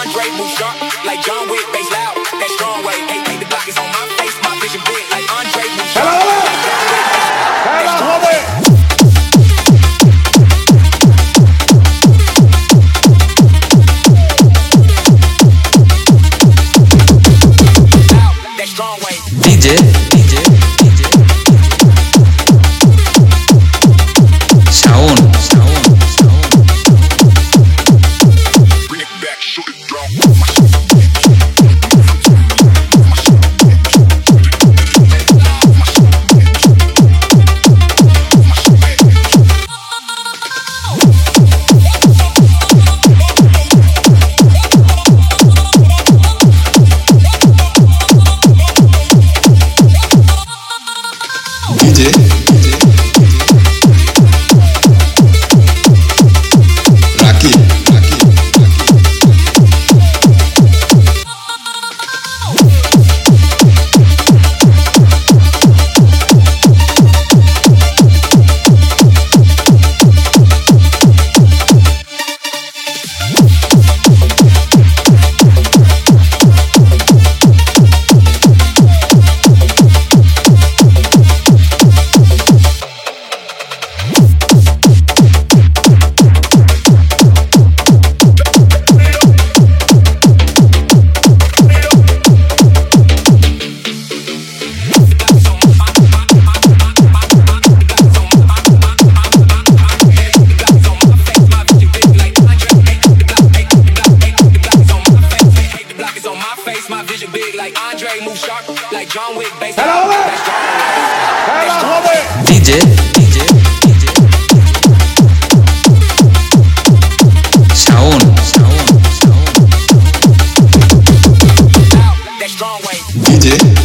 Andre, move sharp like John Wick, bass loud, that strong way. Hey, the block is on my face, my vision big like Andre, move sharp like John Wick, that strong way. DJ Shaun Bring it back, shoot it down. DJ Raki my vision big like Andre, move sharp like John Wick, bass loud, that strong way. DJ Shaun That strong way. DJ